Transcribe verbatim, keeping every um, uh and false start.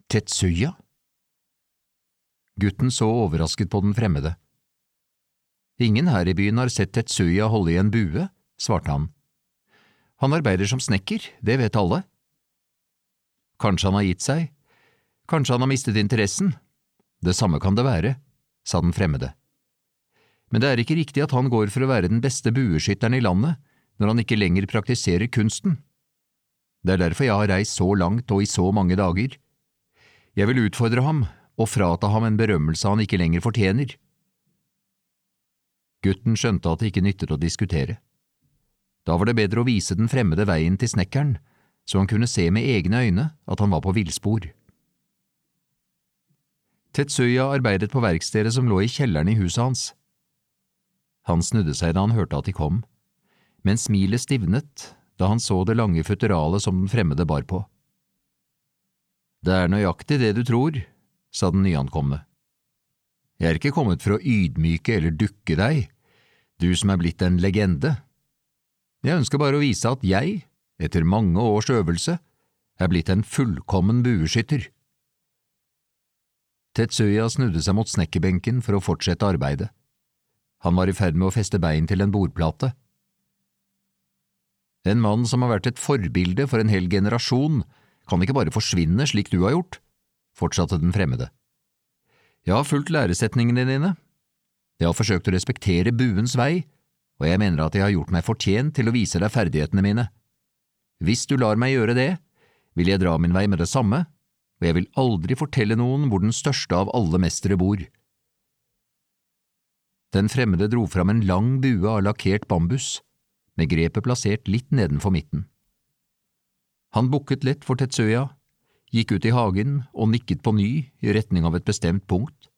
Tetsuya? Gutten så overrasket på den fremmede. Ingen her i byen har sett Tetsuya holde i en bue, svarte han. Han arbeider som snekker, det vet alle. Kanskje han har gitt seg, kanskje han har mistet interessen. Det samme kan det være, sa den fremmede. Men det er ikke riktig at han går for å være den beste bueskytteren i landet, når han ikke lenger praktiserer kunsten. Det er derfor jeg har reist så langt og i så mange dager. Jeg vil utfordre ham og frata ham en berømmelse han ikke lenger fortjener. Gutten skjønte at det ikke nyttet å diskutere. Da var det bedre å vise den fremmede veien til snekkeren, så han kunne se med egne øyne at han var på villspor. Tetsuya arbeidet på verkstedet som lå i kjelleren i huset hans. Han snudde seg da han hørte at de kom, men smilet stivnet da han så det lange futteralet som den fremmede bar på. Det er nøyaktig det du tror, sa den nyankomne. Jeg er ikke kommet for å ydmyke eller dukke deg, du som er blitt en legende. Jeg ønsker bare å vise at jeg, etter mange års øvelse, er blitt en fullkommen bueskytter. Tetsuya snudde seg mot snekkerbenken for å fortsette arbeidet. Han var i ferd med å feste bein til en bordplate. En mann som har vært et forbilde for en hel generasjon, kan ikke bare forsvinne slik du har gjort, fortsatte den fremmede. Jeg har fulgt læresetningene dine. Jeg har forsøkt å respektere buens vei, og jeg mener at jeg har gjort meg fortjent til å vise deg ferdighetene mine. Hvis du lar meg gjøre det, vil jeg dra min vei med det samme, og jeg vil aldri fortelle noen hvor den største av alle mestere bor. Den fremmede dro fram en lang bue av lakkert bambus, med grepet plassert litt nedenfor midten. Han bukket lett for Tetsuya, gikk ut i hagen og nikket på ny i retning av et bestemt punkt,